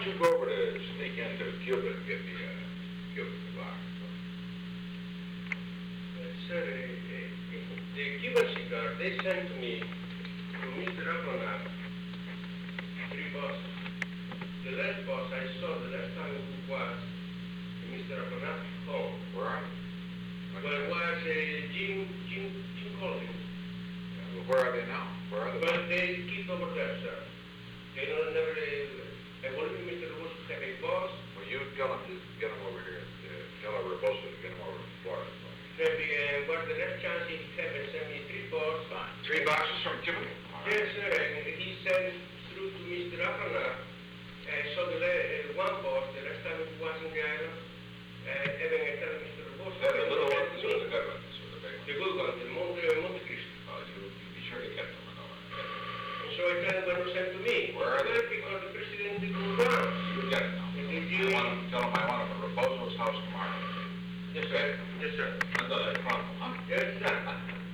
don't you go over to sneak into Cuba and get me a Cuban cigar? Sir, the Cuban cigar, they sent to me, to Mr. Apollinaire, 3 boxes. The last box I saw the last time it was Mr. Apollinaire home. Where are you? Well, it was Jim Collins. Well, where are they now? Where are they? Well, they keep over there, sir. They don't never, I wanted Mr. Rose to have a boss. Well, you tell them to get them over here. Tell Rebosa to get them over to Florida. Maybe, but the last chance he have sent me 3 boxes. Fine. 3 boxes from Cuba? Yes, sir, and he sent through to Mr. Apollinaire. So the one boss, the last time it was in the island, having a tell Mr. Rebosa. They're the little ones, or the good ones, or the big ones? The good one, the Monte Cristo. Oh, you be sure to get them. And so I tell him when he sent to me. Where are they? Because the president did go down. You get it now. Tell them I want them at Rebosa's house tomorrow. Yes, sir. Yes, sir. Under that front.